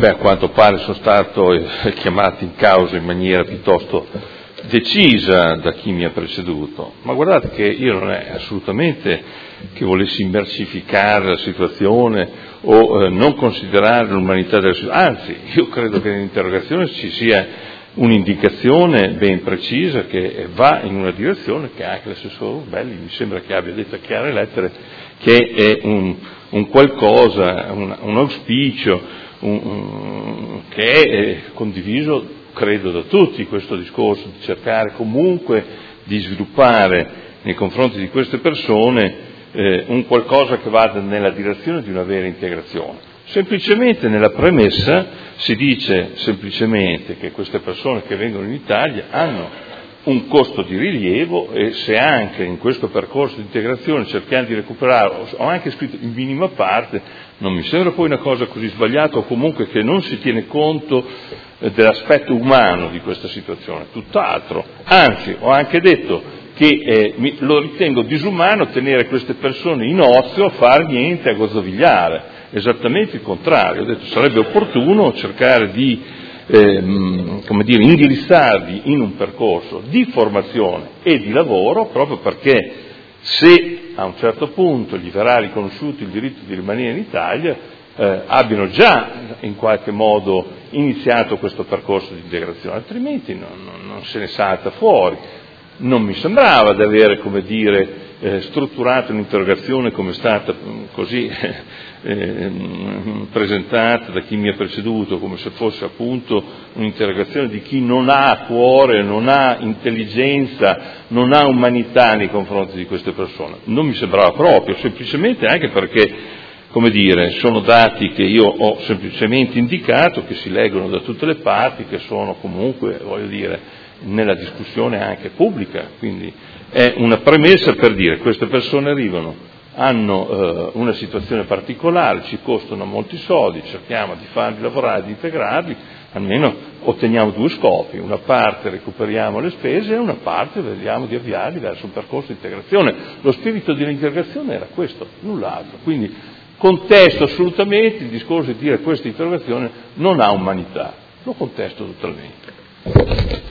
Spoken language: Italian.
a quanto pare sono stato chiamato in causa in maniera piuttosto decisa da chi mi ha preceduto, ma guardate che io non è assolutamente che volessi immercificare la situazione o non considerare l'umanità della situazione, anzi io credo che nell'interrogazione ci sia un'indicazione ben precisa che va in una direzione che anche l'assessore Urbelli mi sembra che abbia detto a chiare lettere che è un qualcosa, un auspicio che è condiviso credo da tutti, questo discorso di cercare comunque di sviluppare nei confronti di queste persone un qualcosa che vada nella direzione di una vera integrazione. Semplicemente nella premessa si dice semplicemente che queste persone che vengono in Italia hanno un costo di rilievo e se anche in questo percorso di integrazione cerchiamo di recuperare, ho anche scritto in minima parte, non mi sembra poi una cosa così sbagliata o comunque che non si tiene conto dell'aspetto umano di questa situazione, tutt'altro, anzi ho anche detto che lo ritengo disumano tenere queste persone in ozio a far niente, a gozzovigliare, esattamente il contrario, ho detto sarebbe opportuno cercare di indirizzarli in un percorso di formazione e di lavoro proprio perché se a un certo punto gli verrà riconosciuto il diritto di rimanere in Italia abbiano già in qualche modo iniziato questo percorso di integrazione, altrimenti non se ne salta fuori. Non mi sembrava di avere, strutturato un'interrogazione come è stata così presentata da chi mi ha preceduto, come se fosse appunto un'interrogazione di chi non ha cuore, non ha intelligenza, non ha umanità nei confronti di queste persone. Non mi sembrava proprio, semplicemente anche perché sono dati che io ho semplicemente indicato, che si leggono da tutte le parti, che sono comunque, nella discussione anche pubblica, quindi è una premessa per dire queste persone arrivano, hanno una situazione particolare, ci costano molti soldi, cerchiamo di farli lavorare, di integrarli, almeno otteniamo due scopi, una parte recuperiamo le spese e una parte vediamo di avviarli verso un percorso di integrazione. Lo spirito dell'integrazione era questo, null'altro, quindi contesto assolutamente il discorso di dire questa interrogazione non ha umanità, lo contesto totalmente.